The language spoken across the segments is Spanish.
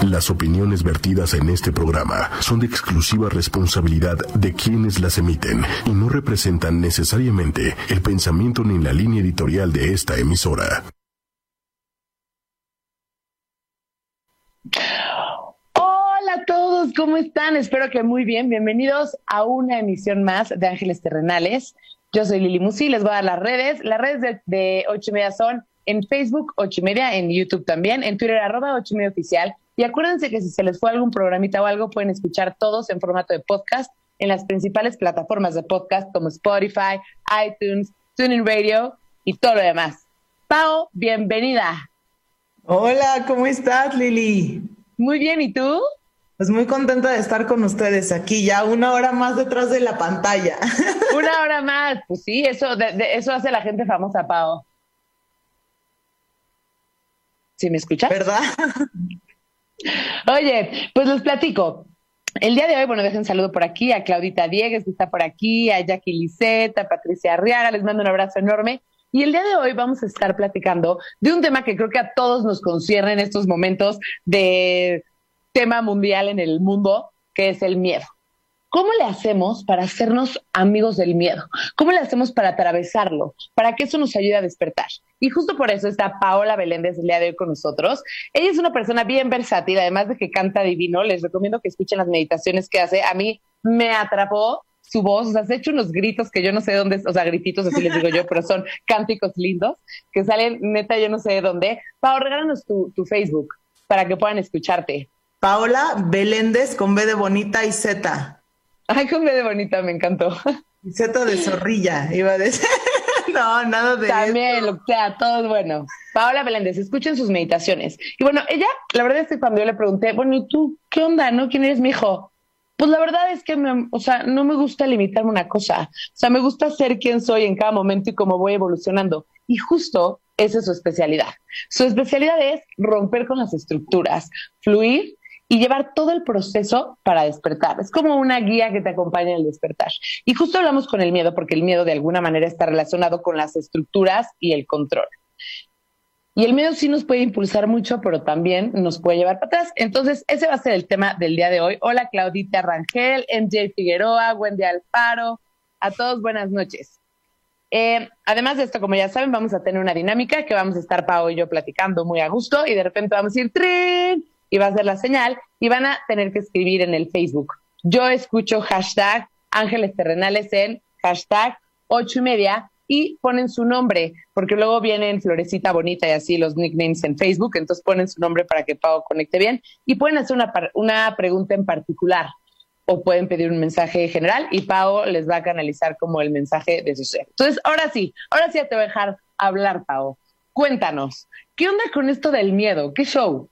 Las opiniones vertidas en este programa son de exclusiva responsabilidad de quienes las emiten y no representan necesariamente el pensamiento ni la línea editorial de esta emisora. Hola a todos, ¿cómo están? Espero que muy bien. Bienvenidos a una emisión más de Ángeles Terrenales. Yo soy Lili Musi, les voy a dar las redes. Las redes de 8y media son en Facebook 8y media, en YouTube también, en Twitter @8y media oficial. Y acuérdense que si se les fue algún programita o algo, pueden escuchar todos en formato de podcast en las principales plataformas de podcast como Spotify, iTunes, TuneIn Radio y todo lo demás. Pao, bienvenida. Hola, ¿cómo estás, Lili? Muy bien, ¿y tú? Pues muy contenta de estar con ustedes aquí, ya una hora más detrás de la pantalla. Una hora más, pues sí, eso hace la gente famosa, Pao. ¿Sí me escuchas? ¿Verdad? Oye, pues les platico. El día de hoy, bueno, dejen un saludo por aquí a Claudita Diegues, que está por aquí, a Jackie Liseta, a Patricia Arriaga, les mando un abrazo enorme. Y el día de hoy vamos a estar platicando de un tema que creo que a todos nos concierne en estos momentos de tema mundial en el mundo, que es el miedo. ¿Cómo le hacemos para hacernos amigos del miedo? ¿Cómo le hacemos para atravesarlo? Para que eso nos ayude a despertar. Y justo por eso está Paola Beléndez el día de hoy con nosotros. Ella es una persona bien versátil, además de que canta divino. Les recomiendo que escuchen las meditaciones que hace. A mí me atrapó su voz, o sea, se ha hecho unos gritos que yo no sé de dónde, o sea, grititos así les digo yo, pero son cánticos lindos, que salen neta yo no sé de dónde. Pao, regálanos tu Facebook para que puedan escucharte. Paola Beléndez con B de bonita y Z. Ay, con B de bonita, me encantó. Y Z de zorrilla, iba a decir. No, nada de también, eso. O sea, todo es bueno. Paola Beléndez, escuchen sus meditaciones. Y bueno, ella, la verdad es que cuando yo le pregunté, bueno, ¿y tú qué onda, no? ¿Quién eres? Me dijo, pues la verdad es que, no me gusta limitarme una cosa. O sea, me gusta ser quien soy en cada momento y cómo voy evolucionando. Y justo esa es su especialidad. Su especialidad es romper con las estructuras, fluir y llevar todo el proceso para despertar. Es como una guía que te acompaña en el despertar. Y justo hablamos con el miedo, porque el miedo de alguna manera está relacionado con las estructuras y el control. Y el miedo sí nos puede impulsar mucho, pero también nos puede llevar para atrás. Entonces, ese va a ser el tema del día de hoy. Hola, Claudita Rangel, MJ Figueroa, Wendy Alfaro. A todos, buenas noches. Además de esto, como ya saben, vamos a tener una dinámica que vamos a estar Pao y yo platicando muy a gusto y de repente vamos a ir ¡trin! Y va a ser la señal y van a tener que escribir en el Facebook. Yo escucho hashtag Ángeles Terrenales en hashtag 8y media y ponen su nombre, porque luego vienen Florecita Bonita y así los nicknames en Facebook, entonces ponen su nombre para que Pao conecte bien y pueden hacer una pregunta en particular o pueden pedir un mensaje general y Pao les va a canalizar como el mensaje de su ser. Entonces, ahora sí ya te voy a dejar hablar, Pao. Cuéntanos, ¿qué onda con esto del miedo? ¿Qué show?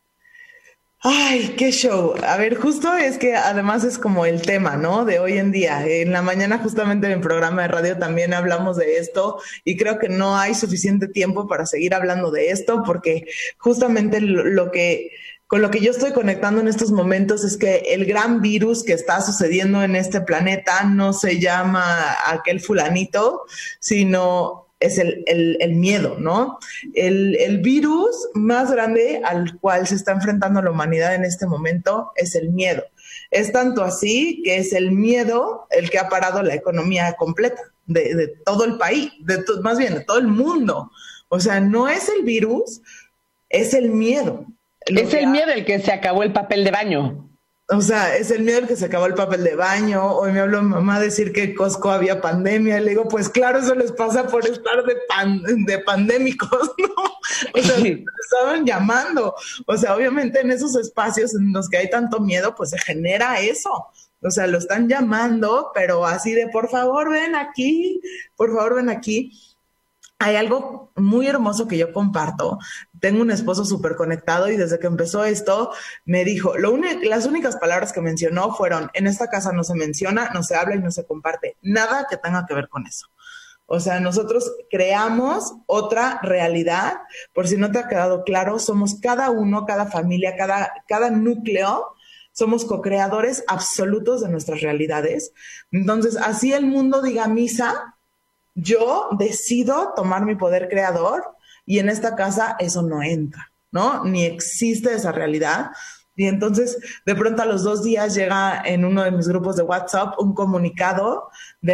Ay, qué show. A ver, justo es que además es como el tema, ¿no? De hoy en día. En la mañana justamente en el programa de radio también hablamos de esto y creo que no hay suficiente tiempo para seguir hablando de esto porque justamente con lo que yo estoy conectando en estos momentos es que el gran virus que está sucediendo en este planeta no se llama aquel fulanito, sino es el miedo, ¿no? El virus más grande al cual se está enfrentando la humanidad en este momento es el miedo. Es tanto así que es el miedo el que ha parado la economía completa de todo el país, más bien de todo el mundo. O sea, no es el virus, es el miedo. Es el miedo el que se acabó el papel de baño. O sea, es el miedo el que se acabó el papel de baño. Hoy me habló mi mamá a decir que en Costco había pandemia. Y le digo, pues claro, eso les pasa por estar de pandémicos, ¿no? O sea, sí. Estaban llamando. O sea, obviamente en esos espacios en los que hay tanto miedo, pues se genera eso. O sea, lo están llamando, pero así de, por favor, ven aquí, por favor, ven aquí. Hay algo muy hermoso que yo comparto. Tengo un esposo súper conectado y desde que empezó esto me dijo, las únicas palabras que mencionó fueron, en esta casa no se menciona, no se habla y no se comparte. Nada que tenga que ver con eso. O sea, nosotros creamos otra realidad. Por si no te ha quedado claro, somos cada uno, cada familia, cada núcleo. Somos co-creadores absolutos de nuestras realidades. Entonces, así el mundo diga misa, yo decido tomar mi poder creador y en esta casa eso no entra, ¿no? Ni existe esa realidad. Y entonces, de pronto a los 2 días llega en uno de mis grupos de WhatsApp un comunicado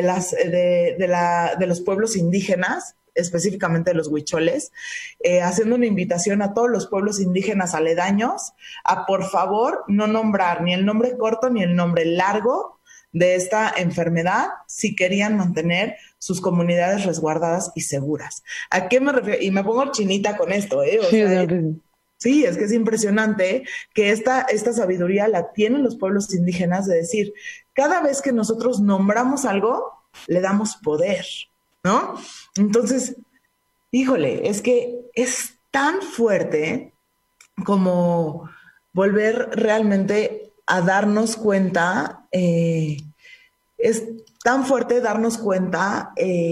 de los pueblos indígenas, específicamente de los huicholes, haciendo una invitación a todos los pueblos indígenas aledaños a, por favor, no nombrar ni el nombre corto ni el nombre largo de esta enfermedad si querían mantener sus comunidades resguardadas y seguras. ¿A qué me refiero? Y me pongo chinita con esto, ¿eh? Sí, es que es impresionante que esta sabiduría la tienen los pueblos indígenas de decir, cada vez que nosotros nombramos algo, le damos poder, ¿no? Entonces, híjole, es que es tan fuerte como volver realmente a darnos cuenta, es tan fuerte darnos cuenta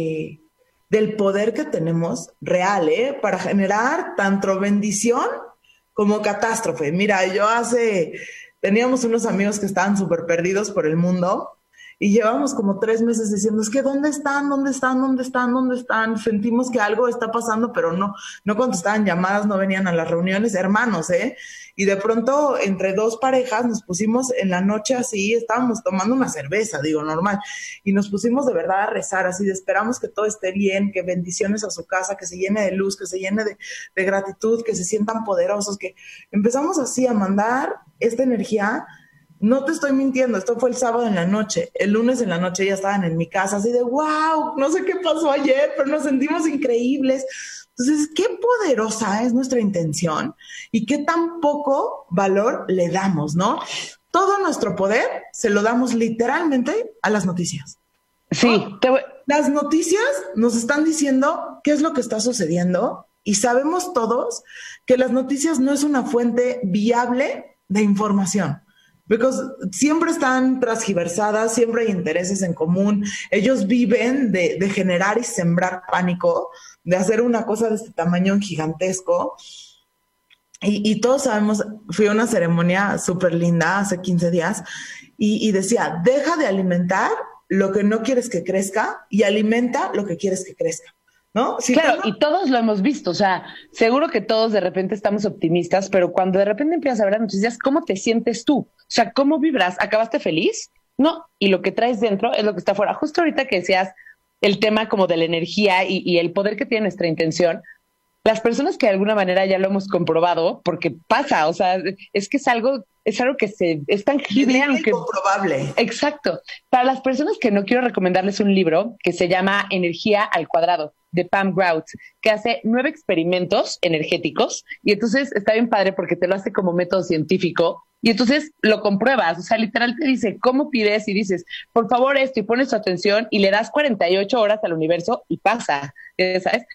del poder que tenemos real, para generar tanto bendición como catástrofe. Mira, teníamos unos amigos que estaban súper perdidos por el mundo y llevamos como 3 meses diciendo, es que ¿dónde están? ¿Dónde están? ¿Dónde están? ¿Dónde están? Sentimos que algo está pasando, pero no contestaban llamadas, no venían a las reuniones, hermanos, Y de pronto, entre 2 parejas, nos pusimos en la noche así, estábamos tomando una cerveza, digo, normal, y nos pusimos de verdad a rezar, así de esperamos que todo esté bien, que bendiciones a su casa, que se llene de luz, que se llene de gratitud, que se sientan poderosos, que empezamos así a mandar esta energía. No te estoy mintiendo, esto fue el sábado en la noche. El lunes en la noche ya estaban en mi casa así de wow, no sé qué pasó ayer, pero nos sentimos increíbles. Entonces, qué poderosa es nuestra intención y qué tan poco valor le damos, ¿no? Todo nuestro poder se lo damos literalmente a las noticias. Sí. ¿No? Las noticias nos están diciendo qué es lo que está sucediendo y sabemos todos que las noticias no es una fuente viable de información. Porque siempre están transgiversadas, siempre hay intereses en común. Ellos viven de generar y sembrar pánico, de hacer una cosa de este tamaño gigantesco. Y todos sabemos, fui a una ceremonia súper linda hace 15 días y decía, deja de alimentar lo que no quieres que crezca y alimenta lo que quieres que crezca. ¿No? Sí, claro, y todos lo hemos visto, o sea, seguro que todos de repente estamos optimistas, pero cuando de repente empiezas a ver las noticias, ¿cómo te sientes tú? O sea, ¿cómo vibras? ¿Acabaste feliz? No, y lo que traes dentro es lo que está afuera. Justo ahorita que decías el tema como de la energía y el poder que tiene nuestra intención, las personas que de alguna manera ya lo hemos comprobado, porque pasa, o sea, es que es algo que es tangible, aunque comprobable. Exacto. Para las personas que no, quiero recomendarles un libro que se llama Energía al Cuadrado, de Pam Grout, que hace 9 experimentos energéticos y entonces está bien padre porque te lo hace como método científico y entonces lo compruebas, o sea, literal te dice cómo pides y dices, por favor esto, y pones tu atención y le das 48 horas al universo y pasa, ¿sabes?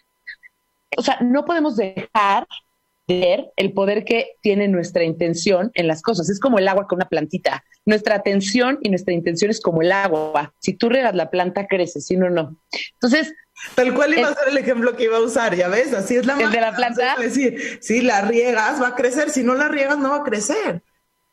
O sea, no podemos dejar de ver el poder que tiene nuestra intención en las cosas. Es como el agua con una plantita. Nuestra atención y nuestra intención es como el agua. Si tú regas la planta, crece, si no, no. Entonces, tal cual iba a ser el ejemplo que iba a usar, ya ves, así es la magia. ¿El de la planta? Decir, si la riegas va a crecer, si no la riegas no va a crecer.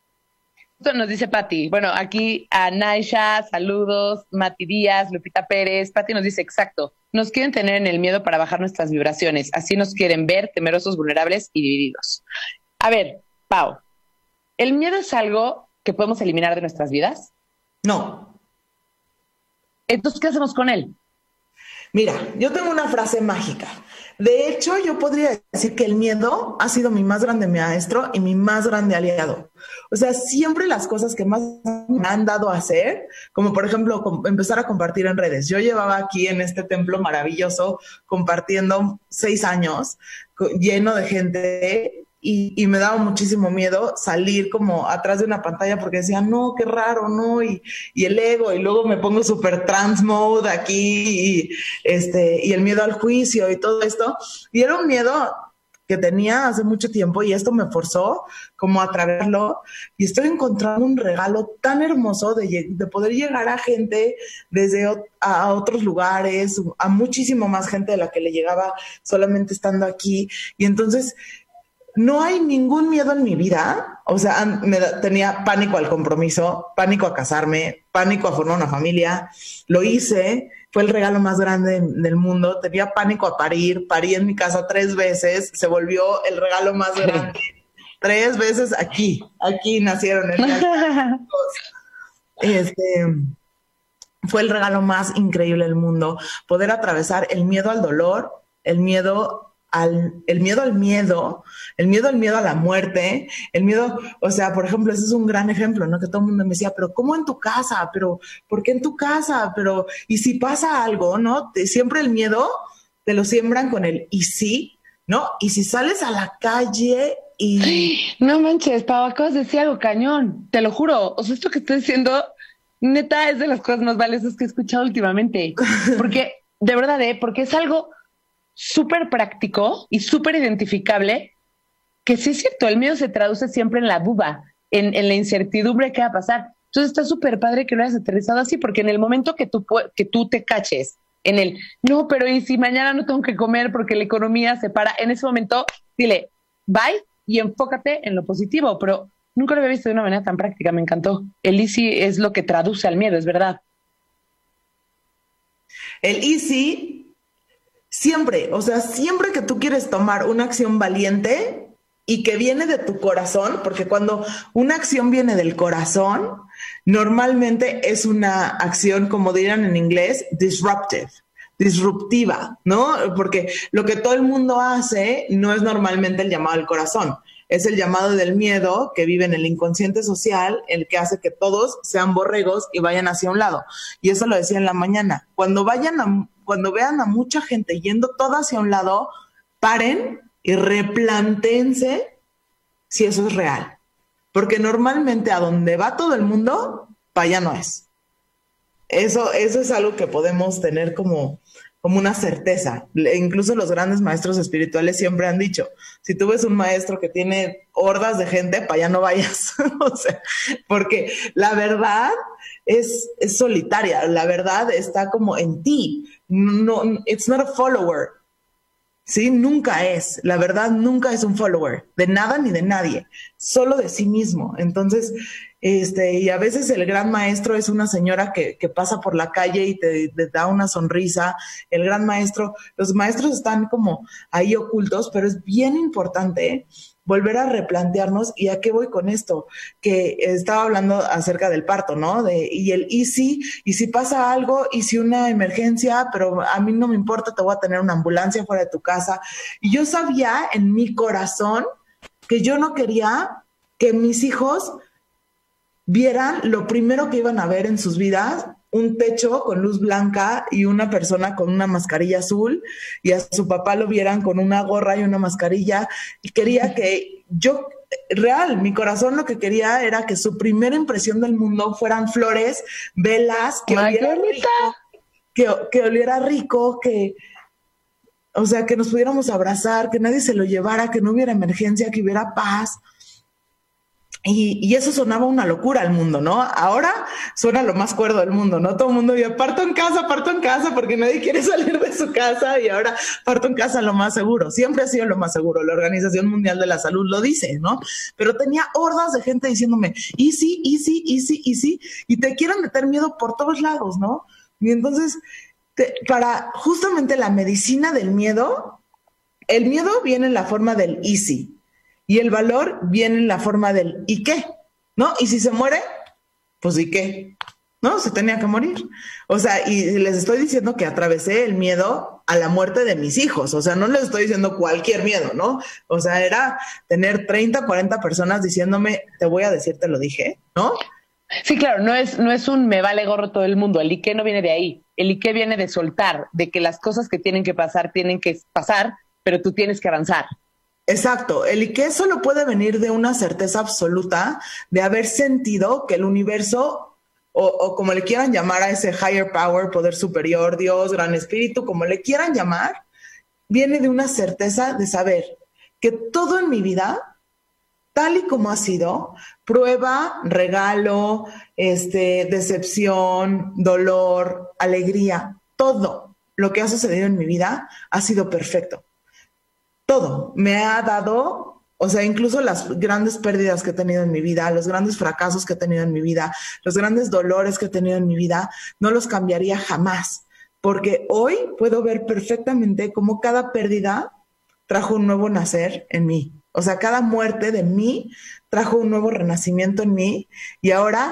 Esto nos dice Pati. Bueno, aquí a Naisha, saludos, Mati Díaz, Lupita Pérez. Pati nos dice, exacto, nos quieren tener en el miedo para bajar nuestras vibraciones. Así nos quieren ver temerosos, vulnerables y divididos. A ver, Pau, ¿el miedo es algo que podemos eliminar de nuestras vidas? No. Entonces, ¿qué hacemos con él? Mira, yo tengo una frase mágica. De hecho, yo podría decir que el miedo ha sido mi más grande maestro y mi más grande aliado. O sea, siempre las cosas que más me han dado a hacer, como por ejemplo, empezar a compartir en redes. Yo llevaba aquí en este templo maravilloso compartiendo 6 años, lleno de gente, y me daba muchísimo miedo salir como atrás de una pantalla porque decía, no, qué raro, no, y el ego, y luego me pongo súper trans mode aquí, y el miedo al juicio y todo esto, y era un miedo que tenía hace mucho tiempo y esto me forzó como a atravesarlo, y estoy encontrando un regalo tan hermoso de poder llegar a gente a otros lugares, a muchísimo más gente de la que le llegaba solamente estando aquí, y entonces no hay ningún miedo en mi vida. O sea, tenía pánico al compromiso, pánico a casarme, pánico a formar una familia. Lo hice, fue el regalo más grande del mundo. Tenía pánico a parir, parí en mi casa 3 veces, se volvió el regalo más grande. 3 veces aquí nacieron. Fue el regalo más increíble del mundo, poder atravesar el miedo al dolor, el miedo al miedo a la muerte, el miedo, o sea, por ejemplo, ese es un gran ejemplo, ¿no? Que todo el mundo me decía, pero ¿cómo en tu casa? Pero ¿por qué en tu casa? Pero, ¿y si pasa algo? ¿No? Siempre el miedo te lo siembran con el ¿y si? ¿No? Y si sales a la calle y... No manches, Pau, acabas de decir algo cañón, te lo juro. O sea, esto que estoy diciendo, neta, es de las cosas más valiosas que he escuchado últimamente. Porque, de verdad, porque es algo súper práctico y súper identificable, que sí es cierto, el miedo se traduce siempre en la duda, en la incertidumbre de qué va a pasar. Entonces está súper padre que lo hayas aterrizado así, porque en el momento que tú te caches en el, no, pero ¿y si mañana no tengo que comer porque la economía se para? En ese momento, dile, bye, y enfócate en lo positivo, pero nunca lo había visto de una manera tan práctica, me encantó. El easy es lo que traduce al miedo, es verdad. El easy, siempre, o sea, siempre que tú quieres tomar una acción valiente y que viene de tu corazón, porque cuando una acción viene del corazón, normalmente es una acción, como dirían en inglés, disruptiva, ¿no? Porque lo que todo el mundo hace no es normalmente el llamado del corazón, es el llamado del miedo que vive en el inconsciente social, el que hace que todos sean borregos y vayan hacia un lado. Y eso lo decía en la mañana. Cuando vean a mucha gente yendo toda hacia un lado, paren y replantéense si eso es real. Porque normalmente a donde va todo el mundo, para allá no es. Eso es algo que podemos tener como una certeza. Incluso los grandes maestros espirituales siempre han dicho, si tú ves un maestro que tiene hordas de gente, para allá no vayas. O sea, porque la verdad es solitaria, la verdad está como en ti. No, it's not a follower. Sí, nunca es. La verdad nunca es un follower de nada ni de nadie, solo de sí mismo. Entonces, y a veces el gran maestro es una señora que pasa por la calle y te da una sonrisa. El gran maestro, los maestros están como ahí ocultos, pero es bien importante volver a replantearnos. ¿Y a qué voy con esto? Que estaba hablando acerca del parto, ¿no? Y el y si pasa algo, y si una emergencia, pero a mí no me importa, te voy a tener una ambulancia fuera de tu casa. Y yo sabía en mi corazón que yo no quería que mis hijos vieran lo primero que iban a ver en sus vidas, un techo con luz blanca y una persona con una mascarilla azul, y a su papá lo vieran con una gorra y una mascarilla, y quería que mi corazón lo que quería era que su primera impresión del mundo fueran flores, velas, que oliera rico, que oliera rico, o sea, que nos pudiéramos abrazar, que nadie se lo llevara, que no hubiera emergencia, que hubiera paz. Y eso sonaba una locura al mundo, ¿no? Ahora suena lo más cuerdo del mundo, ¿no? Todo el mundo dice, parto en casa, porque nadie quiere salir de su casa, y ahora parto en casa, lo más seguro. Siempre ha sido lo más seguro. La Organización Mundial de la Salud lo dice, ¿no? Pero tenía hordas de gente diciéndome, easy, y te quieren meter miedo por todos lados, ¿no? Y entonces, para justamente la medicina del miedo, el miedo viene en la forma del easy. Y el valor viene en la forma del ¿y qué? ¿No? Y si se muere, pues ¿y qué? ¿No? Se tenía que morir. O sea, y les estoy diciendo que atravesé el miedo a la muerte de mis hijos. O sea, no les estoy diciendo cualquier miedo, ¿no? O sea, era tener 30, 40 personas diciéndome, te voy a decir, te lo dije, ¿no? Sí, claro, no es un me vale gorro todo el mundo. El Ike no viene de ahí. El Ike viene de soltar, de que las cosas que tienen que pasar, pero tú tienes que avanzar. Exacto. El Ike solo puede venir de una certeza absoluta de haber sentido que el universo, o como le quieran llamar a ese higher power, poder superior, Dios, gran espíritu, como le quieran llamar, viene de una certeza de saber que todo en mi vida, tal y como ha sido, prueba, regalo, decepción, dolor, alegría, todo lo que ha sucedido en mi vida ha sido perfecto. Todo me ha dado, o sea, incluso las grandes pérdidas que he tenido en mi vida, los grandes fracasos que he tenido en mi vida, los grandes dolores que he tenido en mi vida, no los cambiaría jamás, porque hoy puedo ver perfectamente cómo cada pérdida trajo un nuevo nacer en mí. O sea, cada muerte de mí trajo un nuevo renacimiento en mí y ahora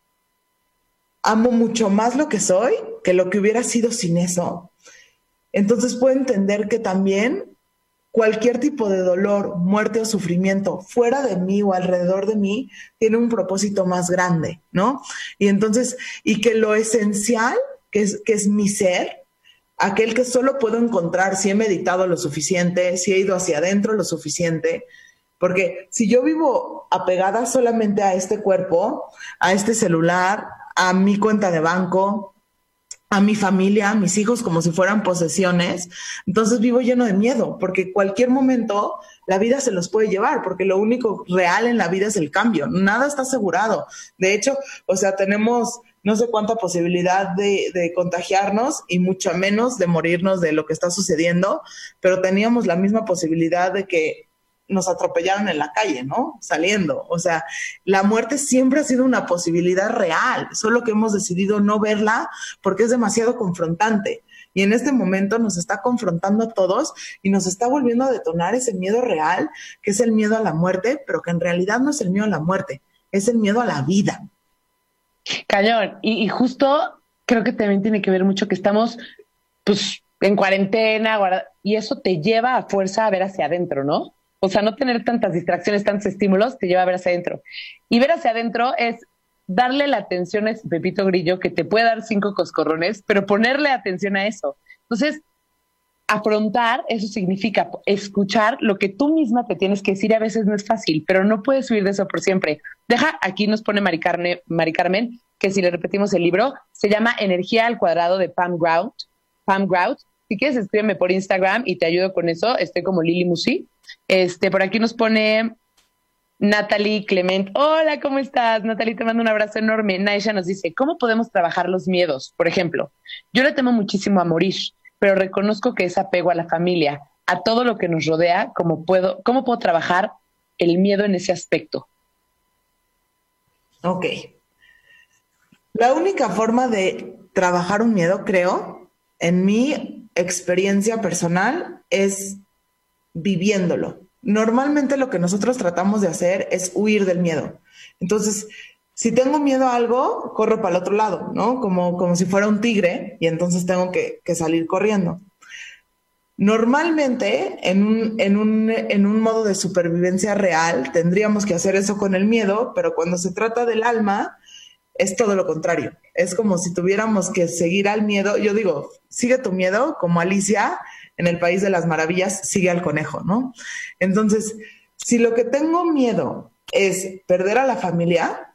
amo mucho más lo que soy que lo que hubiera sido sin eso. Entonces puedo entender que también cualquier tipo de dolor, muerte o sufrimiento fuera de mí o alrededor de mí tiene un propósito más grande, ¿no? Y entonces, y que lo esencial, que es mi ser, aquel que solo puedo encontrar si he meditado lo suficiente, si he ido hacia adentro lo suficiente, porque si yo vivo apegada solamente a este cuerpo, a este celular, a mi cuenta de banco, a mi familia, a mis hijos como si fueran posesiones, entonces vivo lleno de miedo, porque cualquier momento la vida se los puede llevar, porque lo único real en la vida es el cambio, nada está asegurado. De hecho, o sea, tenemos no sé cuánta posibilidad de contagiarnos y mucho menos de morirnos de lo que está sucediendo, pero teníamos la misma posibilidad de que nos atropellaron en la calle, ¿no? Saliendo. O sea, la muerte siempre ha sido una posibilidad real, solo que hemos decidido no verla porque es demasiado confrontante. Y en este momento nos está confrontando a todos y nos está volviendo a detonar ese miedo real, que es el miedo a la muerte, pero que en realidad no es el miedo a la muerte, es el miedo a la vida. Cañón. Y justo creo que también tiene que ver mucho que estamos, pues, en cuarentena y eso te lleva a fuerza a ver hacia adentro, ¿no? O sea, no tener tantas distracciones, tantos estímulos, te lleva a ver hacia adentro. Y ver hacia adentro es darle la atención a ese Pepito Grillo que te puede dar 5 coscorrones, pero ponerle atención a eso. Entonces, afrontar, eso significa escuchar lo que tú misma te tienes que decir. A veces no es fácil, pero no puedes huir de eso por siempre. Aquí nos pone Mari Carmen, que si le repetimos el libro, se llama Energía al Cuadrado de Pam Grout. Pam Grout. Si quieres, escríbeme por Instagram y te ayudo con eso. Estoy como Lili Musi. Por aquí nos pone Natalie Clement. Hola, ¿cómo estás? Natalie, te mando un abrazo enorme. Naisha nos dice, ¿cómo podemos trabajar los miedos? Por ejemplo, yo le temo muchísimo a morir, pero reconozco que es apego a la familia, a todo lo que nos rodea. ¿Cómo puedo trabajar el miedo en ese aspecto? Ok. La única forma de trabajar un miedo, creo, en mi experiencia personal, es viviéndolo. Normalmente lo que nosotros tratamos de hacer es huir del miedo. Entonces, si tengo miedo a algo, corro para el otro lado, ¿no? Como si fuera un tigre y entonces tengo que salir corriendo. Normalmente, en un modo de supervivencia real, tendríamos que hacer eso con el miedo, pero cuando se trata del alma, es todo lo contrario. Es como si tuviéramos que seguir al miedo. Yo digo, sigue tu miedo, como Alicia en el País de las Maravillas sigue al conejo, ¿no? Entonces, si lo que tengo miedo es perder a la familia,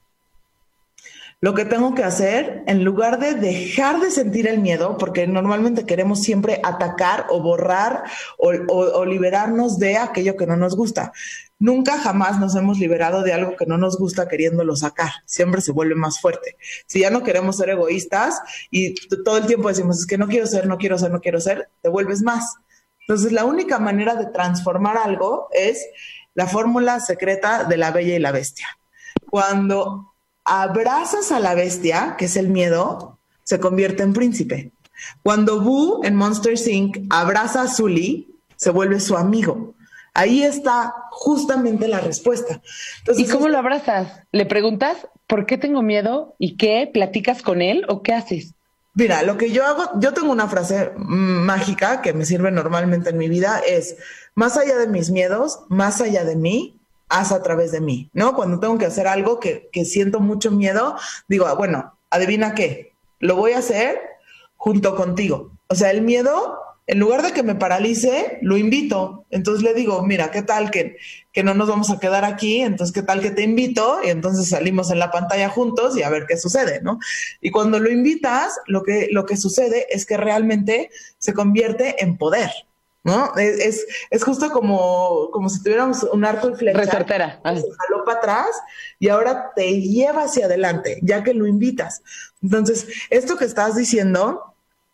lo que tengo que hacer, en lugar de dejar de sentir el miedo, porque normalmente queremos siempre atacar o borrar o liberarnos de aquello que no nos gusta. Nunca jamás nos hemos liberado de algo que no nos gusta queriéndolo sacar. Siempre se vuelve más fuerte. Si ya no queremos ser egoístas y todo el tiempo decimos, es que no quiero ser, te vuelves más. Entonces, la única manera de transformar algo es la fórmula secreta de la Bella y la Bestia. Cuando abrazas a la bestia, que es el miedo, se convierte en príncipe. Cuando Boo en Monsters, Inc. abraza a Sully, se vuelve su amigo. Ahí está justamente la respuesta. Entonces, ¿y cómo lo abrazas? ¿Le preguntas por qué tengo miedo y qué? ¿Platicas con él o qué haces? Mira, lo que yo hago, yo tengo una frase mágica que me sirve normalmente en mi vida, es más allá de mis miedos, más allá de mí, haz a través de mí, ¿no? Cuando tengo que hacer algo que siento mucho miedo, digo, bueno, adivina qué, lo voy a hacer junto contigo. O sea, el miedo, en lugar de que me paralice, lo invito. Entonces le digo, mira, ¿qué tal que no nos vamos a quedar aquí? Entonces, ¿qué tal que te invito? Y entonces salimos en la pantalla juntos y a ver qué sucede, ¿no? Y cuando lo invitas, lo que sucede es que realmente se convierte en poder, ¿no? Es justo como si tuviéramos un arco y flecha. Resortera. Se jaló para atrás y ahora te lleva hacia adelante, ya que lo invitas. Entonces, esto que estás diciendo,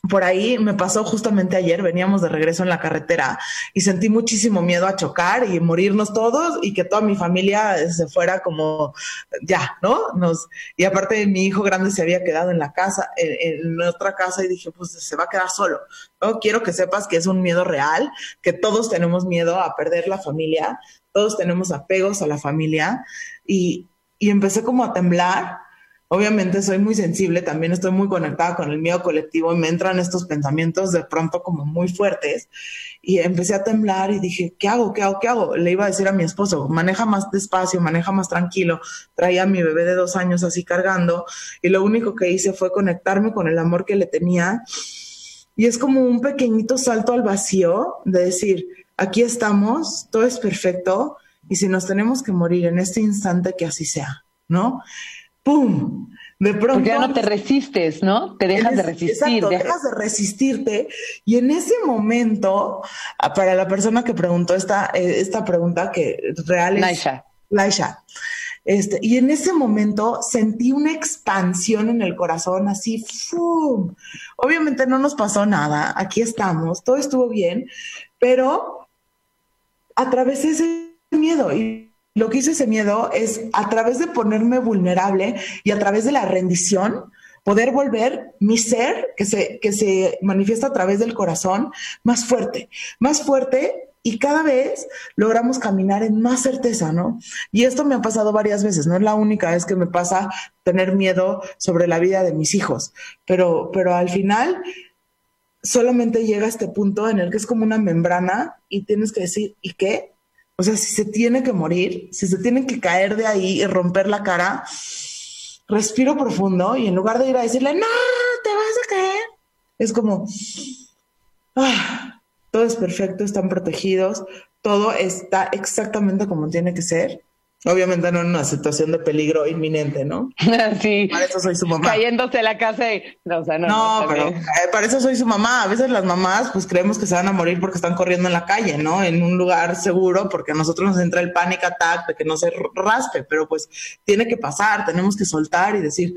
por ahí me pasó justamente ayer, veníamos de regreso en la carretera y sentí muchísimo miedo a chocar y morirnos todos y que toda mi familia se fuera como ya, ¿no? Y aparte mi hijo grande se había quedado en la casa, en otra casa, y dije, pues se va a quedar solo, ¿no? Quiero que sepas que es un miedo real, que todos tenemos miedo a perder la familia, todos tenemos apegos a la familia, y empecé como a temblar. Obviamente soy muy sensible, también estoy muy conectada con el miedo colectivo y me entran estos pensamientos de pronto como muy fuertes y empecé a temblar y dije, ¿qué hago? Le iba a decir a mi esposo, maneja más despacio, maneja más tranquilo. Traía a mi bebé de 2 años así cargando y lo único que hice fue conectarme con el amor que le tenía, y es como un pequeñito salto al vacío de decir, aquí estamos, todo es perfecto y si nos tenemos que morir en este instante, que así sea, ¿no? ¡Pum! De pronto... Porque ya no te resistes, ¿no? Te dejas de resistir. Exacto, dejas de resistirte. Y en ese momento, para la persona que preguntó esta pregunta, que real es... Laisha. Y en ese momento sentí una expansión en el corazón, así, ¡fum! Obviamente no nos pasó nada, aquí estamos, todo estuvo bien, pero atravesé ese miedo y lo que hizo ese miedo es, a través de ponerme vulnerable y a través de la rendición, poder volver mi ser, que se manifiesta a través del corazón, más fuerte, y cada vez logramos caminar en más certeza, ¿no? Y esto me ha pasado varias veces, no es la única vez que me pasa tener miedo sobre la vida de mis hijos, pero al final solamente llega a este punto en el que es como una membrana y tienes que decir, ¿y qué? O sea, si se tiene que morir, si se tiene que caer de ahí y romper la cara, respiro profundo y en lugar de ir a decirle, no, te vas a caer, es como, todo es perfecto, están protegidos, todo está exactamente como tiene que ser. Obviamente no en una situación de peligro inminente, ¿no? Sí. Para eso soy su mamá. Cayéndose la casa y... No, pero para eso soy su mamá. A veces las mamás pues creemos que se van a morir porque están corriendo en la calle, ¿no? En un lugar seguro, porque a nosotros nos entra el panic attack de que no se raspe, pero pues tiene que pasar, tenemos que soltar y decir,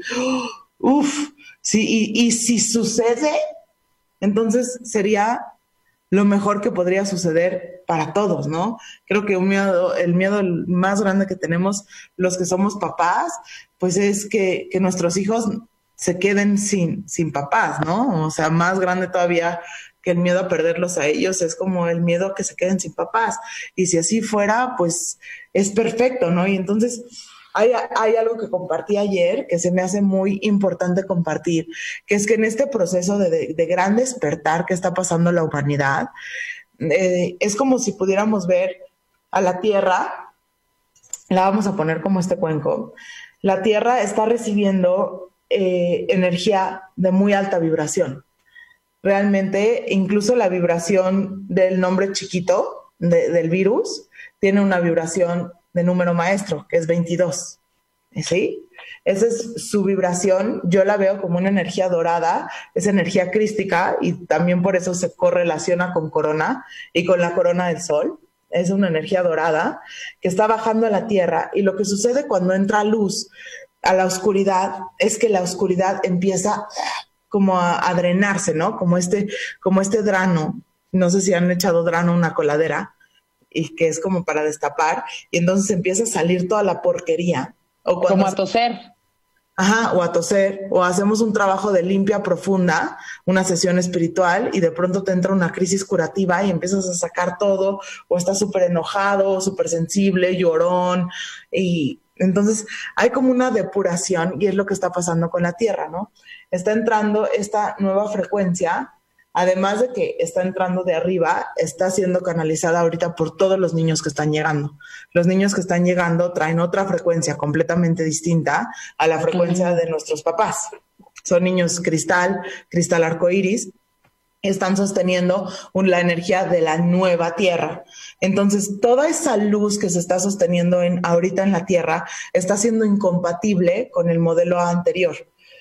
sí, y si sucede, entonces sería lo mejor que podría suceder para todos, ¿no? Creo que el miedo más grande que tenemos los que somos papás, pues es que nuestros hijos se queden sin papás, ¿no? O sea, más grande todavía que el miedo a perderlos a ellos es como el miedo a que se queden sin papás. Y si así fuera, pues es perfecto, ¿no? Y entonces hay algo que compartí ayer que se me hace muy importante compartir, que es que en este proceso de gran despertar que está pasando la humanidad, es como si pudiéramos ver a la Tierra, la vamos a poner como este cuenco, la Tierra está recibiendo energía de muy alta vibración. Realmente, incluso la vibración del nombre chiquito del virus tiene una vibración de número maestro, que es 22, ¿sí? Esa es su vibración, yo la veo como una energía dorada, es energía crística y también por eso se correlaciona con Corona y con la corona del sol. Es una energía dorada que está bajando a la Tierra y lo que sucede cuando entra luz a la oscuridad es que la oscuridad empieza como a drenarse, ¿no? Como este drano, no sé si han echado drano a una coladera, y que es como para destapar, y entonces empieza a salir toda la porquería. O como a toser. O a toser, o hacemos un trabajo de limpia profunda, una sesión espiritual, y de pronto te entra una crisis curativa y empiezas a sacar todo, o estás súper enojado, súper sensible, llorón, y entonces hay como una depuración, y es lo que está pasando con la Tierra, ¿no? Está entrando esta nueva frecuencia. Además de que está entrando de arriba, está siendo canalizada ahorita por todos los niños que están llegando. Los niños que están llegando traen otra frecuencia completamente distinta a la frecuencia de nuestros papás. Son niños cristal arcoíris, están sosteniendo la energía de la nueva Tierra. Entonces, toda esa luz que se está sosteniendo ahorita en la Tierra está siendo incompatible con el modelo anterior.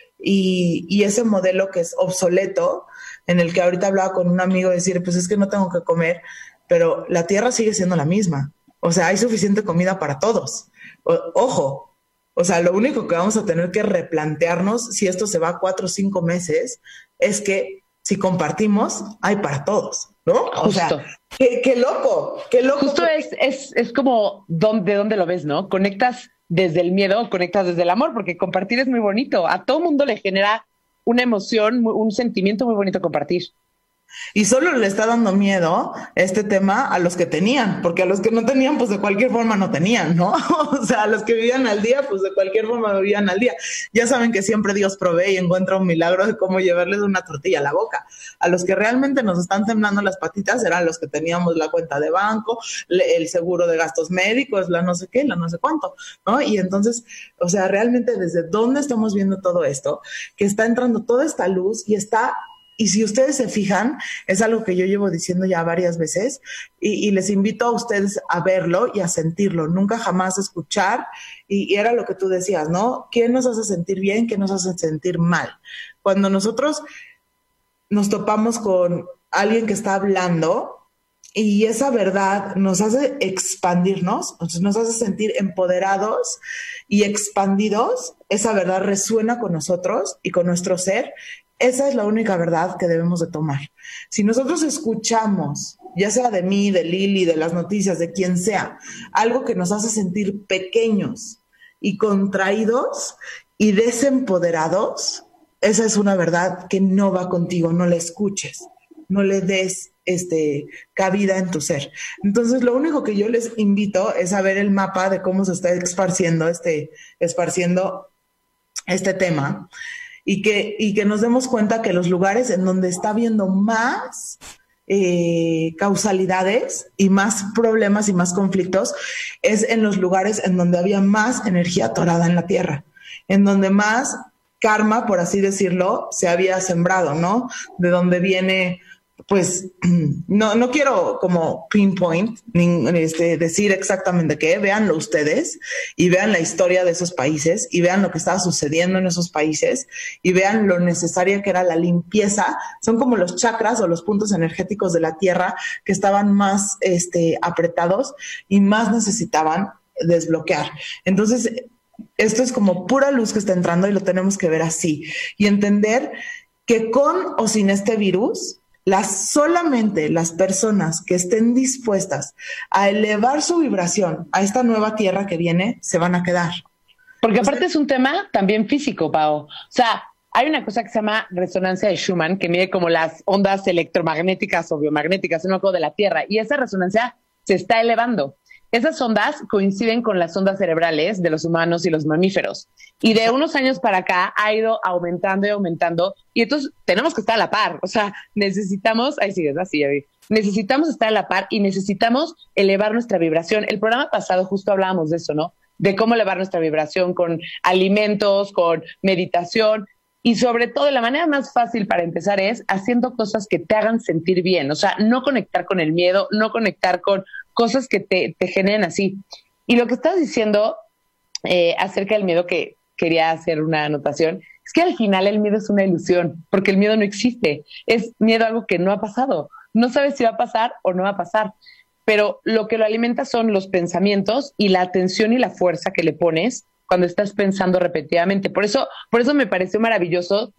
Y ese modelo que es obsoleto, en el que ahorita hablaba con un amigo, decir, pues es que no tengo que comer, pero la Tierra sigue siendo la misma. O sea, hay suficiente comida para todos. Ojo, o sea, lo único que vamos a tener que replantearnos, si esto se va 4 o 5 meses, es que si compartimos, hay para todos, ¿no? Justo. O sea, qué loco, qué loco. Justo es como de dónde lo ves, ¿no? Conectas desde el miedo o conectas desde el amor, porque compartir es muy bonito. A todo mundo le genera una emoción, un sentimiento muy bonito compartir. Y solo le está dando miedo este tema a los que tenían, porque a los que no tenían, pues de cualquier forma no tenían, ¿no? O sea, a los que vivían al día, pues de cualquier forma vivían al día. Ya saben que siempre Dios provee y encuentra un milagro de cómo llevarles una tortilla a la boca. A los que realmente nos están temblando las patitas eran los que teníamos la cuenta de banco, el seguro de gastos médicos, la no sé qué, la no sé cuánto, ¿no? Y entonces, o sea, realmente desde dónde estamos viendo todo esto, que está entrando toda esta luz y si ustedes se fijan, es algo que yo llevo diciendo ya varias veces y les invito a ustedes a verlo y a sentirlo, nunca jamás escuchar. Y era lo que tú decías, ¿no? ¿Qué nos hace sentir bien? ¿Qué nos hace sentir mal? Cuando nosotros nos topamos con alguien que está hablando y esa verdad nos hace expandirnos, nos hace sentir empoderados y expandidos, esa verdad resuena con nosotros y con nuestro ser. Esa es la única verdad que debemos de tomar. Si nosotros escuchamos, ya sea de mí, de Lili, de las noticias, de quien sea, algo que nos hace sentir pequeños y contraídos y desempoderados, esa es una verdad que no va contigo, no la escuches, no le des cabida en tu ser. Entonces, lo único que yo les invito es a ver el mapa de cómo se está esparciendo este tema. Y que nos demos cuenta que los lugares en donde está habiendo más causalidades y más problemas y más conflictos es en los lugares en donde había más energía atorada en la tierra, en donde más karma, por así decirlo, se había sembrado, ¿no? De donde viene, pues, no quiero como pinpoint, decir exactamente qué, véanlo ustedes y vean la historia de esos países y vean lo que estaba sucediendo en esos países y vean lo necesaria que era la limpieza. Son como los chakras o los puntos energéticos de la tierra que estaban más apretados y más necesitaban desbloquear. Entonces, esto es como pura luz que está entrando y lo tenemos que ver así y entender que con o sin este virus, solamente las personas que estén dispuestas a elevar su vibración a esta nueva tierra que viene, se van a quedar. Porque aparte es un tema también físico, Pao. O sea, hay una cosa que se llama resonancia de Schumann, que mide como las ondas electromagnéticas o biomagnéticas, en algo de la Tierra, y esa resonancia se está elevando. Esas ondas coinciden con las ondas cerebrales de los humanos y los mamíferos. Y de unos años para acá ha ido aumentando y aumentando. Y entonces tenemos que estar a la par. O sea, necesitamos estar a la par y necesitamos elevar nuestra vibración. El programa pasado justo hablábamos de eso, ¿no? De cómo elevar nuestra vibración con alimentos, con meditación. Y sobre todo, la manera más fácil para empezar es haciendo cosas que te hagan sentir bien. O sea, no conectar con el miedo, no conectar con cosas que te generen así. Y lo que estás diciendo acerca del miedo, que quería hacer una anotación, es que al final el miedo es una ilusión, porque el miedo no existe. Es miedo a algo que no ha pasado. No sabes si va a pasar o no va a pasar. Pero lo que lo alimenta son los pensamientos y la atención y la fuerza que le pones cuando estás pensando repetidamente. Por eso me pareció maravilloso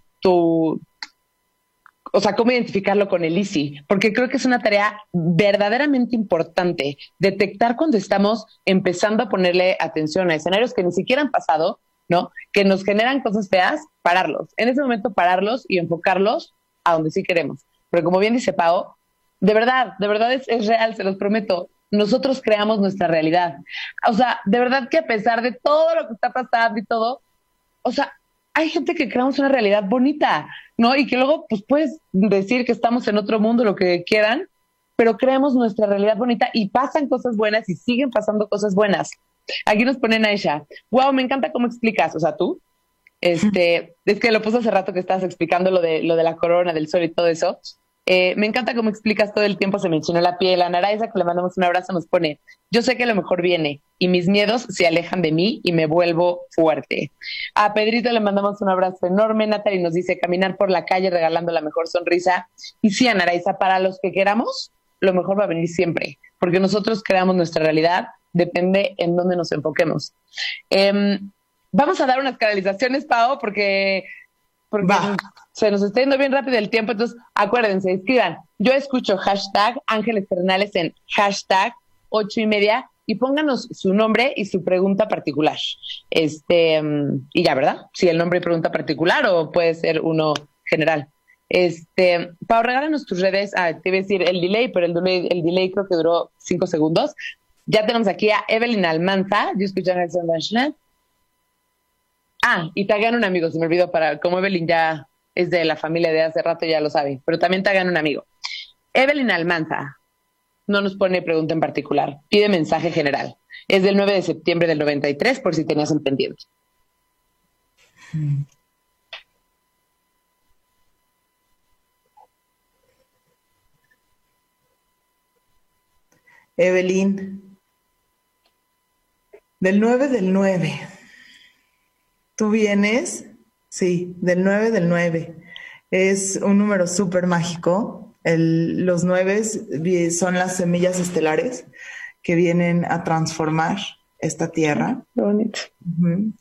cómo identificarlo con el ISI, porque creo que es una tarea verdaderamente importante, detectar cuando estamos empezando a ponerle atención a escenarios que ni siquiera han pasado, ¿no? Que nos generan cosas feas, pararlos. En ese momento pararlos y enfocarlos a donde sí queremos. Pero como bien dice Pao, de verdad es real, se los prometo. Nosotros creamos nuestra realidad. O sea, de verdad que a pesar de todo lo que está pasando y todo, o sea, hay gente que creamos una realidad bonita, ¿no? Y que luego, pues, puedes decir que estamos en otro mundo, lo que quieran, pero creamos nuestra realidad bonita y pasan cosas buenas y siguen pasando cosas buenas. Aquí nos ponen a ella. Wow, me encanta cómo explicas. O sea, tú, es que lo puse hace rato que estabas explicando lo de la corona, del sol y todo eso. Me encanta cómo explicas todo el tiempo, se mencionó la piel. A Naraiza, que le mandamos un abrazo, nos pone: yo sé que lo mejor viene y mis miedos se alejan de mí y me vuelvo fuerte. A Pedrito le mandamos un abrazo enorme. Natalie nos dice: caminar por la calle regalando la mejor sonrisa. Y sí, Naraiza, para los que queramos, lo mejor va a venir siempre, porque nosotros creamos nuestra realidad, depende en dónde nos enfoquemos. Vamos a dar unas canalizaciones, Pao, porque porque Va. se nos está yendo bien rápido el tiempo, entonces acuérdense, escriban, yo escucho hashtag Ángeles Terrenales en hashtag 8:30 y pónganos su nombre y su pregunta particular. Y ya, ¿verdad? Si el nombre y pregunta particular o puede ser uno general. Pau, regálanos tus redes. Te iba a decir el delay, pero el delay creo que duró 5 segundos. Ya tenemos aquí a Evelyn Almanza. Yo escuché a National. Y taguean un amigo, se me olvidó, como Evelyn ya es de la familia de hace rato, ya lo sabe, pero también taguean un amigo. Evelyn Almanza no nos pone pregunta en particular, pide mensaje general. Es del 9 de septiembre del 93, por si tenías el pendiente. Evelyn, del 9 del 9. ¿Tú vienes? Sí, del 9 del 9. Es un número súper mágico. Los 9 son las semillas estelares que vienen a transformar esta tierra. Qué bonito. Uh-huh.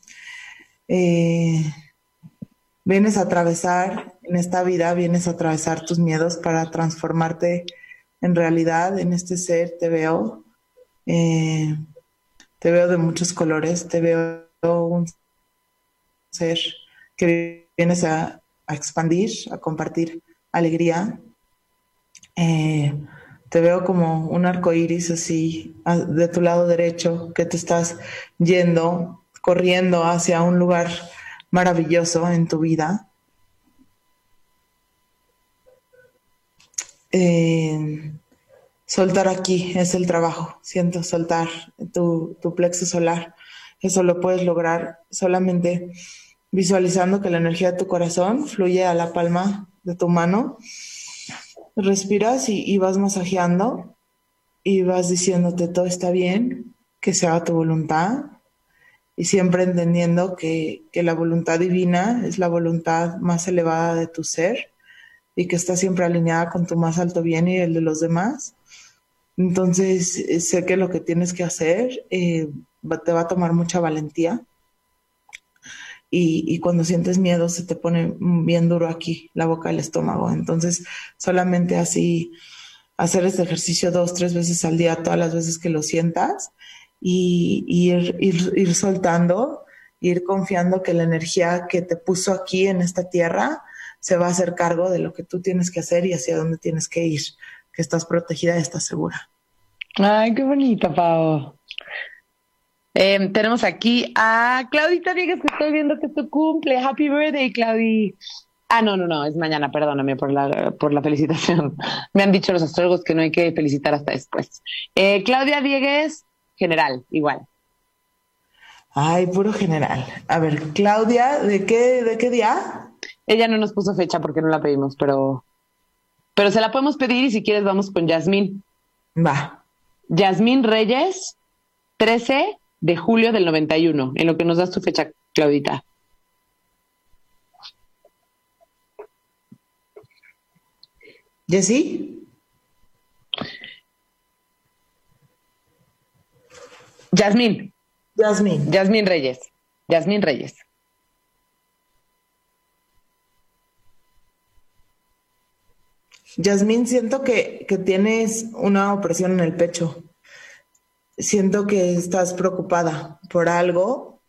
Vienes a atravesar en esta vida, vienes a atravesar tus miedos para transformarte en realidad. En este ser te veo de muchos colores, te veo un ser que vienes a expandir, a compartir alegría. Te veo como un arco iris así de tu lado derecho, que te estás yendo, corriendo hacia un lugar maravilloso en tu vida. Soltar aquí es el trabajo. Siento soltar tu plexo solar. Eso lo puedes lograr solamente visualizando que la energía de tu corazón fluye a la palma de tu mano. Respiras y vas masajeando y vas diciéndote todo está bien, que se haga tu voluntad, y siempre entendiendo que la voluntad divina es la voluntad más elevada de tu ser y que está siempre alineada con tu más alto bien y el de los demás. Entonces sé que lo que tienes que hacer te va a tomar mucha valentía. Y cuando sientes miedo se te pone bien duro aquí, la boca del estómago. Entonces, solamente así hacer este ejercicio 2-3 veces al día, todas las veces que lo sientas, y ir soltando, ir confiando que la energía que te puso aquí en esta tierra se va a hacer cargo de lo que tú tienes que hacer y hacia dónde tienes que ir, que estás protegida y estás segura. Ay, qué bonita, Pau. Tenemos aquí a Claudita Viegas, que estoy viendo que es tu cumple. Happy birthday, Claudi. No, es mañana, perdóname por la felicitación. Me han dicho los astrólogos que no hay que felicitar hasta después. Claudia Viegas, general, igual. Ay, puro general. A ver, Claudia, ¿de qué día? Ella no nos puso fecha porque no la pedimos, pero se la podemos pedir y si quieres vamos con Yasmín. Va. Yasmín Reyes, 13 de julio del 91, en lo que nos das tu fecha, Claudita. ¿Jessy? Yasmín Reyes. Yasmín, siento que tienes una opresión en el pecho. Siento que estás preocupada por algo.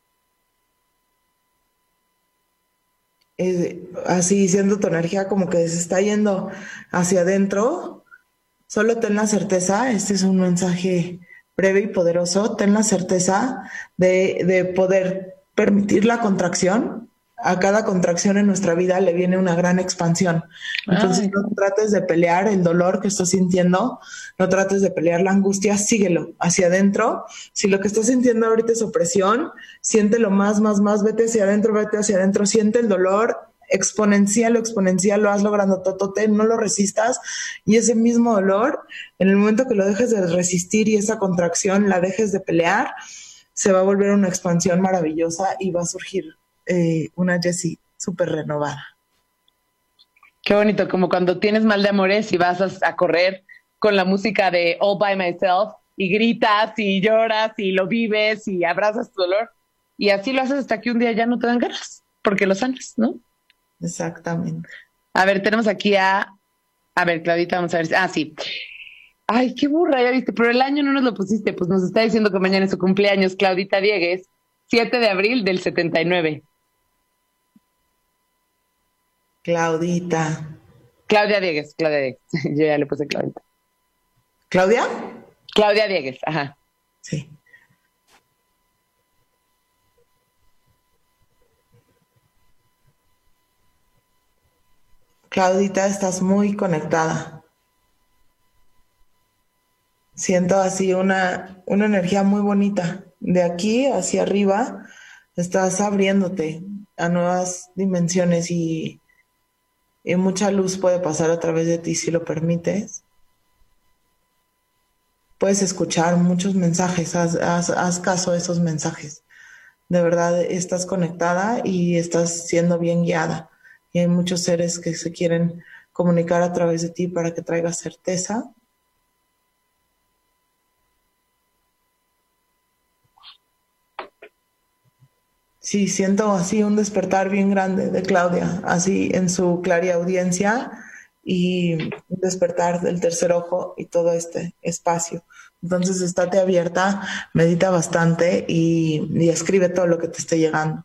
Así, siento tu energía como que se está yendo hacia adentro. Solo ten la certeza, este es un mensaje breve y poderoso, ten la certeza de poder permitir la contracción. A cada contracción en nuestra vida le viene una gran expansión. Entonces no trates de pelear el dolor que estás sintiendo, no trates de pelear la angustia, síguelo hacia adentro. Si lo que estás sintiendo ahorita es opresión, siéntelo más, vete hacia adentro, siente el dolor, exponencialo, hazlo grandototote, no lo resistas, y ese mismo dolor, en el momento que lo dejes de resistir y esa contracción la dejes de pelear, se va a volver una expansión maravillosa y va a surgir una Jessy súper renovada. Qué bonito, como cuando tienes mal de amores y vas a correr con la música de All by Myself y gritas y lloras y lo vives y abrazas tu dolor y así lo haces hasta que un día ya no te dan ganas porque lo sanas, ¿no? Exactamente. A ver, tenemos aquí a ver, Claudita, vamos a ver. Sí. Ay, qué burra, ya viste, pero el año no nos lo pusiste, pues nos está diciendo que mañana es su cumpleaños, Claudita Diegues, 7 de abril del 79. Claudita. Claudia Diegues. Yo ya le puse Claudita. ¿Claudia? Claudia Diegues, ajá. Sí. Claudita, estás muy conectada. Siento así una energía muy bonita. De aquí hacia arriba estás abriéndote a nuevas dimensiones y mucha luz puede pasar a través de ti si lo permites. Puedes escuchar muchos mensajes, haz caso a esos mensajes. De verdad estás conectada y estás siendo bien guiada. Y hay muchos seres que se quieren comunicar a través de ti para que traigas certeza. Sí, siento así un despertar bien grande de Claudia, así en su clariaudiencia y un despertar del tercer ojo y todo este espacio. Entonces, estate abierta, medita bastante y escribe todo lo que te esté llegando.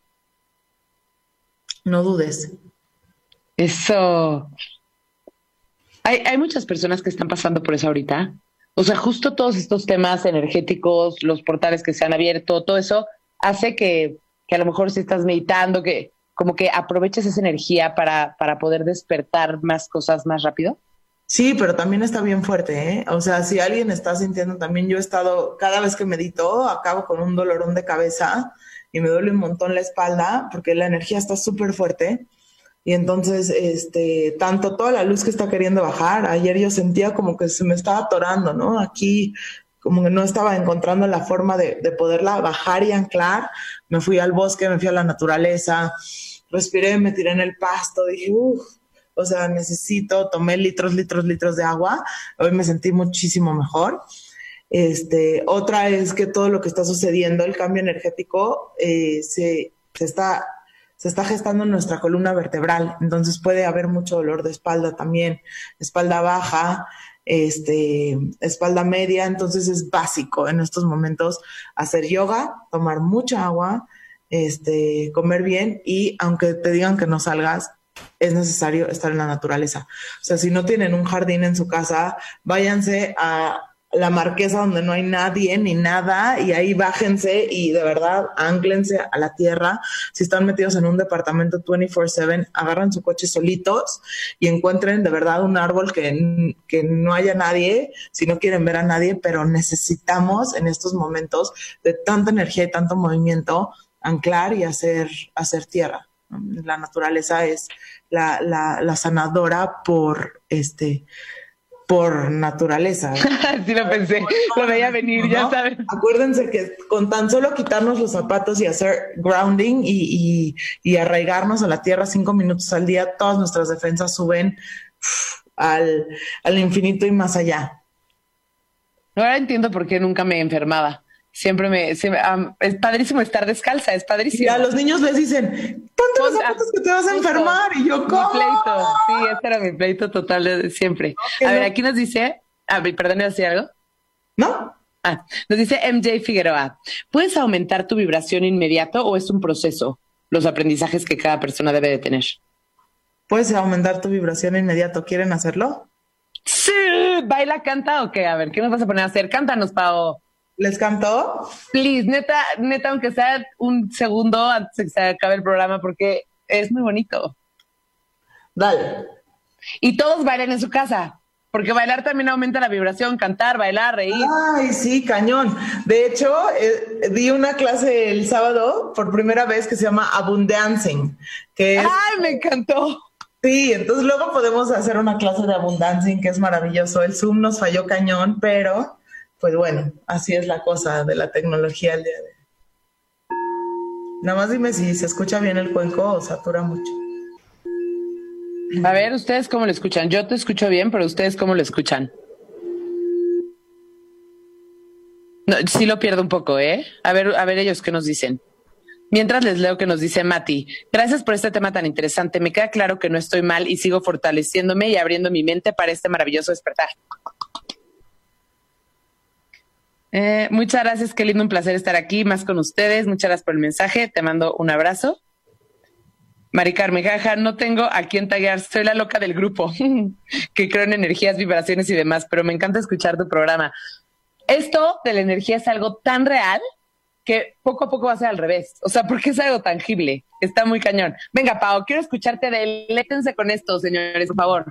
No dudes. Eso. Hay muchas personas que están pasando por eso ahorita. O sea, justo todos estos temas energéticos, los portales que se han abierto, todo eso hace que a lo mejor si estás meditando, que como que aproveches esa energía para poder despertar más cosas más rápido. Sí, pero también está bien fuerte, ¿eh? O sea, si alguien está sintiendo también, yo he estado, cada vez que medito, acabo con un dolorón de cabeza y me duele un montón la espalda porque la energía está súper fuerte. Y entonces, tanto toda la luz que está queriendo bajar, ayer yo sentía como que se me estaba atorando, ¿no? Aquí como que no estaba encontrando la forma de poderla bajar y anclar. Me fui al bosque, me fui a la naturaleza, respiré, me tiré en el pasto, dije, o sea, tomé litros de agua. Hoy me sentí muchísimo mejor. Otra es que todo lo que está sucediendo, el cambio energético, se está gestando en nuestra columna vertebral. Entonces puede haber mucho dolor de espalda también, espalda baja, espalda media. Entonces es básico en estos momentos hacer yoga, tomar mucha agua, comer bien y aunque te digan que no salgas, es necesario estar en la naturaleza. O sea, si no tienen un jardín en su casa, váyanse a la Marquesa donde no hay nadie ni nada y ahí bájense y de verdad ánclense a la tierra. Si están metidos en un departamento 24/7, agarran su coche solitos y encuentren de verdad un árbol que no haya nadie, si no quieren ver a nadie, pero necesitamos en estos momentos de tanta energía y tanto movimiento anclar y hacer tierra. La naturaleza es la sanadora por naturaleza. Sí lo pensé, lo veía venir, ¿no? Ya sabes. Acuérdense que con tan solo quitarnos los zapatos y hacer grounding y arraigarnos a la tierra 5 minutos al día, todas nuestras defensas suben al infinito y más allá. Ahora entiendo por qué nunca me enfermaba. Siempre es padrísimo estar descalza, es padrísimo. Y a los niños les dicen, ponte los zapatos que te vas a enfermar. Y yo, ¿cómo? Mi pleito, sí, ese era mi pleito total de siempre. Okay, a ver, aquí nos dice, perdón, ¿me decía algo? ¿No? Nos dice MJ Figueroa, ¿puedes aumentar tu vibración inmediato o es un proceso? Los aprendizajes que cada persona debe de tener. ¿Puedes aumentar tu vibración inmediato? ¿Quieren hacerlo? Sí, ¿baila, canta o qué? A ver, ¿qué nos vas a poner a hacer? Cántanos, Pao. ¿Les cantó? Please, neta, aunque sea un segundo antes de que se acabe el programa, porque es muy bonito. Dale. Y todos bailen en su casa, porque bailar también aumenta la vibración, cantar, bailar, reír. Ay, sí, cañón. De hecho, di una clase el sábado por primera vez que se llama Abundancing. ¡Ay, me encantó! Sí, entonces luego podemos hacer una clase de Abundancing, que es maravilloso. El Zoom nos falló cañón, pero... pues bueno, así es la cosa de la tecnología el día de hoy. Nada más dime si se escucha bien el cuenco o satura mucho. A ver, ¿ustedes cómo lo escuchan? Yo te escucho bien, pero ¿ustedes cómo lo escuchan? No, sí lo pierdo un poco, ¿eh? A ver ellos qué nos dicen. Mientras les leo que nos dice Mati. Gracias por este tema tan interesante. Me queda claro que no estoy mal y sigo fortaleciéndome y abriendo mi mente para este maravilloso despertar. Muchas gracias, qué lindo, un placer estar aquí más con ustedes. Muchas gracias por el mensaje. Te mando un abrazo. Mari Carmen, jaja, no tengo a quién taggear, soy la loca del grupo que creo en energías, vibraciones y demás, pero me encanta escuchar tu programa. Esto de la energía es algo tan real que poco a poco va a ser al revés. O sea, porque es algo tangible. Está muy cañón. Venga, Pau, quiero escucharte. Delétense con esto, señores, por favor.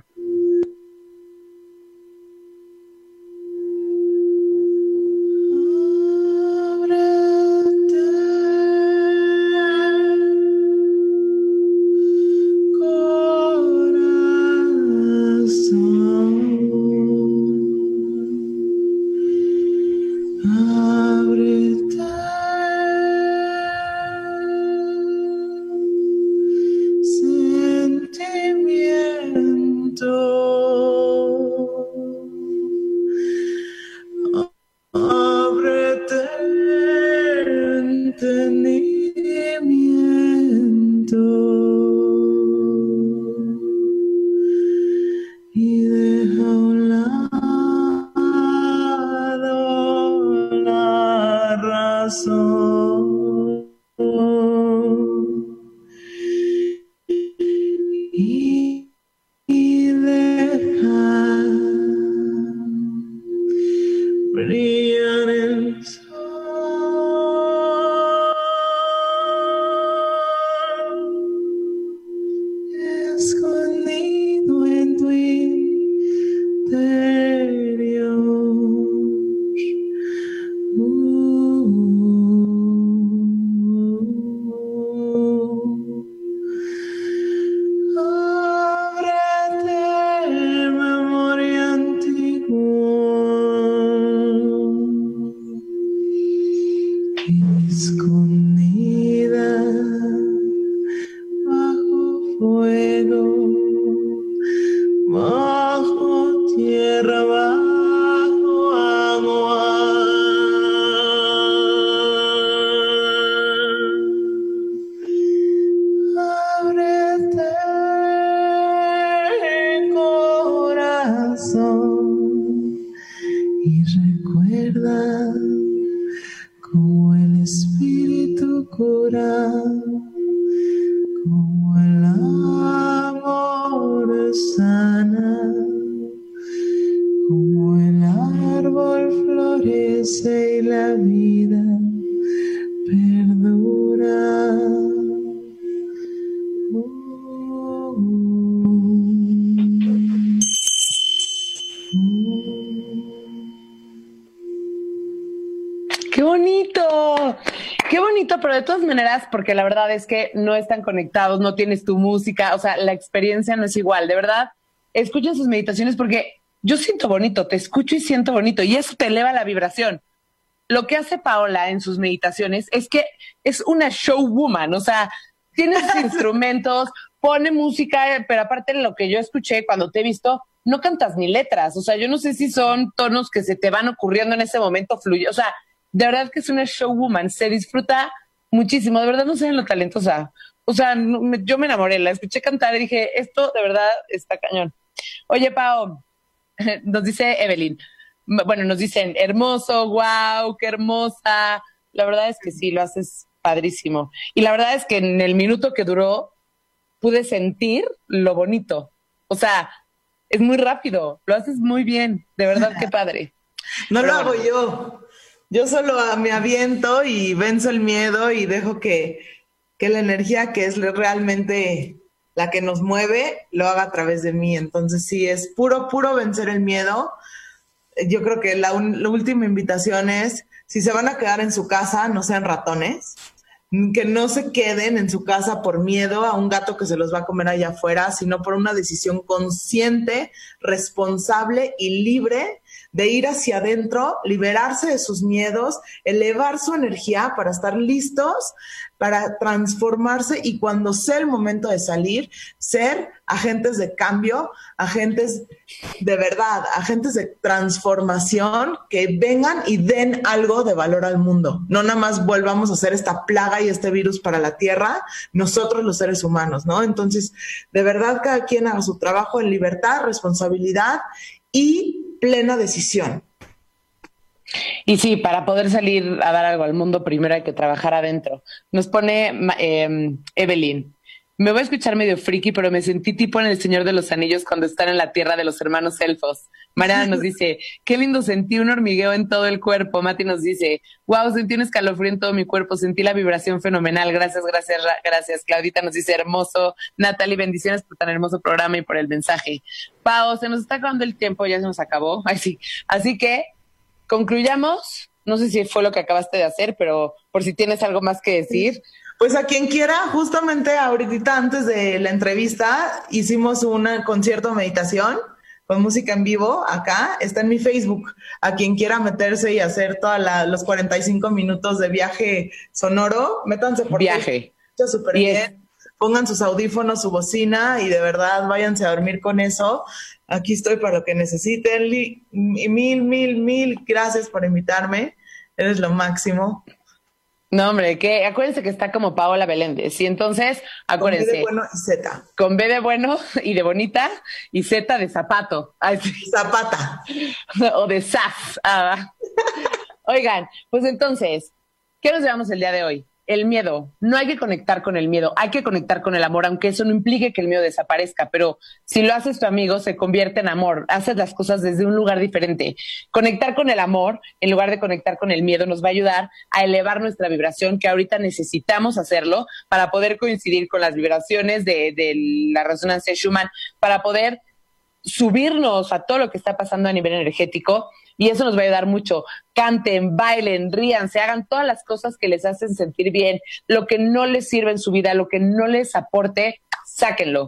Pero de todas maneras, porque la verdad es que no están conectados, no tienes tu música, o sea, la experiencia no es igual. De verdad, escuchen sus meditaciones porque yo siento bonito, te escucho y siento bonito y eso te eleva la vibración. Lo que hace Paola en sus meditaciones es que es una showwoman, o sea, tiene sus instrumentos, pone música, pero aparte de lo que yo escuché cuando te he visto, no cantas ni letras, o sea, yo no sé si son tonos que se te van ocurriendo en ese momento, fluye, o sea, de verdad que es una showwoman, se disfruta muchísimo, de verdad no saben lo talentosa. O sea, yo me enamoré, la escuché cantar y dije, esto de verdad está cañón. Oye, Pao, nos dice Evelyn, bueno, nos dicen, hermoso, wow, qué hermosa. La verdad es que sí, lo haces padrísimo. Y la verdad es que en el minuto que duró, pude sentir lo bonito. O sea, es muy rápido, lo haces muy bien, de verdad, qué padre. No lo hago yo. Yo solo me aviento y venzo el miedo y dejo que la energía que es realmente la que nos mueve lo haga a través de mí. Entonces sí, es puro vencer el miedo. Yo creo que la última invitación es, si se van a quedar en su casa, no sean ratones, que no se queden en su casa por miedo a un gato que se los va a comer allá afuera, sino por una decisión consciente, responsable y libre de ir hacia adentro, liberarse de sus miedos, elevar su energía para estar listos, para transformarse y cuando sea el momento de salir, ser agentes de cambio, agentes de verdad, agentes de transformación que vengan y den algo de valor al mundo. No nada más volvamos a hacer esta plaga y este virus para la Tierra, nosotros los seres humanos, ¿no? Entonces, de verdad, cada quien haga su trabajo en libertad, responsabilidad y plena decisión. Y sí, para poder salir a dar algo al mundo, primero hay que trabajar adentro. Nos pone Evelyn. Me voy a escuchar medio friki, pero me sentí tipo en El Señor de los Anillos cuando están en la tierra de los hermanos elfos. Mariana nos dice, qué lindo, sentí un hormigueo en todo el cuerpo. Mati nos dice, wow, sentí un escalofrío en todo mi cuerpo, sentí la vibración fenomenal. Gracias. Claudita nos dice, hermoso. Natalie, bendiciones por tan hermoso programa y por el mensaje. Pao, se nos está acabando el tiempo, ya se nos acabó. Ay, sí. Así que concluyamos. No sé si fue lo que acabaste de hacer, pero por si tienes algo más que decir. Pues a quien quiera, justamente ahorita antes de la entrevista hicimos un concierto de meditación con música en vivo acá, está en mi Facebook. A quien quiera meterse y hacer todos los 45 minutos de viaje sonoro, métanse por viaje. Está súper bien. Pongan sus audífonos, su bocina y de verdad váyanse a dormir con eso. Aquí estoy para lo que necesiten. Y mil gracias por invitarme. Eres lo máximo. No, hombre, que acuérdense que está como Paola Beléndez. Y entonces, acuérdense. Con B de bueno y Z. Con B de bueno y de bonita y Z de zapato. Ay, sí. Zapata. O de zaf. Oigan, pues entonces, ¿qué nos llevamos el día de hoy? El miedo. No hay que conectar con el miedo, hay que conectar con el amor, aunque eso no implique que el miedo desaparezca, pero si lo haces tu amigo, se convierte en amor. Haces las cosas desde un lugar diferente. Conectar con el amor, en lugar de conectar con el miedo, nos va a ayudar a elevar nuestra vibración, que ahorita necesitamos hacerlo para poder coincidir con las vibraciones de la resonancia Schumann, para poder subirnos a todo lo que está pasando a nivel energético. Y eso nos va a ayudar mucho. Canten, bailen, ríanse, hagan todas las cosas que les hacen sentir bien. Lo que no les sirve en su vida, lo que no les aporte, sáquenlo.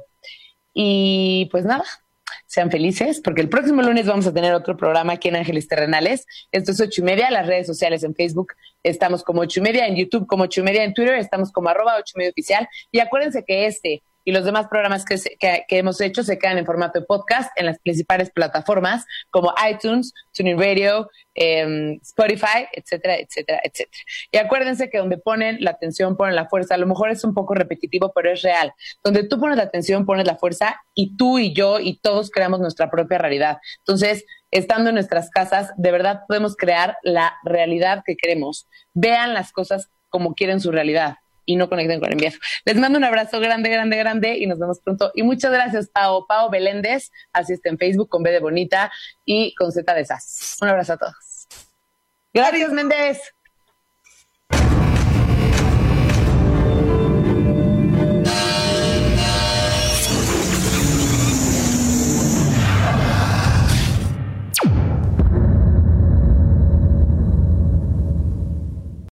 Y pues nada, sean felices, porque el próximo lunes vamos a tener otro programa aquí en Ángeles Terrenales. Esto es 8:30, las redes sociales en Facebook estamos como 8:30, en YouTube como 8:30, en Twitter estamos como @8:30oficial. Y acuérdense que y los demás programas que hemos hecho se quedan en formato de podcast en las principales plataformas como iTunes, TuneIn Radio, Spotify, etcétera, etcétera, etcétera. Y acuérdense que donde ponen la atención, ponen la fuerza. A lo mejor es un poco repetitivo, pero es real. Donde tú pones la atención, pones la fuerza y tú y yo y todos creamos nuestra propia realidad. Entonces, estando en nuestras casas, de verdad podemos crear la realidad que queremos. Vean las cosas como quieren su realidad y no conecten con el miedo. Les mando un abrazo grande y nos vemos pronto. Y muchas gracias, Pao Beléndez, así está en Facebook con B de bonita y con Z de Sas. Un abrazo a todos. Gracias, Méndez.